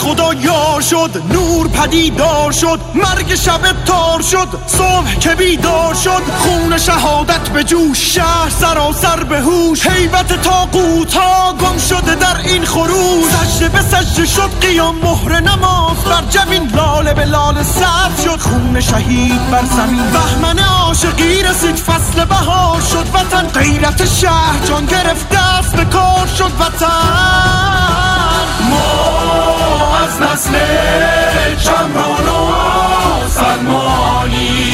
خدا یار شد، نور پدیدار شد، مرگ شب تار شد، صبح که بیدار شد، خون شهادت به جوش، شهر سراسر به هوش، هیبت طاغوت ها گم شده در این خروش، سجده به سجده شد قیام، مهر نماز بر جبین، لاله به لاله سبز شد، خون شهید بر زمین، بهمن عاشقی رسید، فصل بهار شد وطن، غیرت شهر جان گرفت، دست به کار شد وطن. ما از نسل چمران و سلمانی،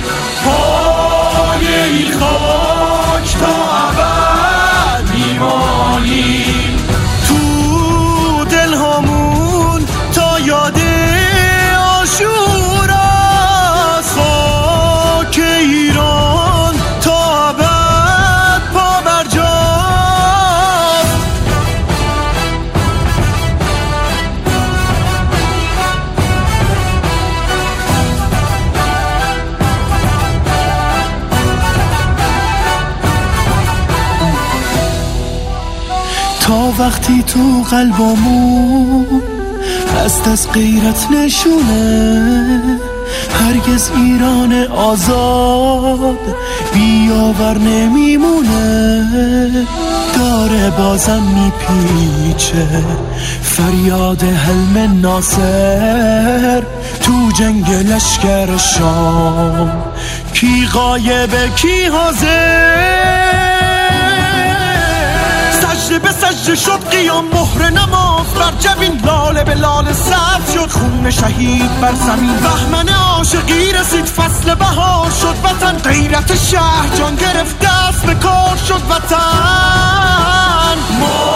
پای این خاک تا ابد میمانیم، تو دل همون تا یاد عاشورا، خاک ایران تا ابد پا بر جاست. تا وقتی تو قلبمون هست از غیرت نشونه، هرگز ایران آزاد بیاور نمیمونه، داره بازم میپیچه فریاد حلم ناصر، تو جنگ لشکر شام کی غایبه کی حاضر، سجده به سجده شد قیام، مهر نماز بر جبین، لاله به لاله سبز شد، خون شهید بر زمین، بهمن عاشقی رسید، فصل بهار شد وطن، غیرت شهر جان گرفت، دست به کار شد وطن. ما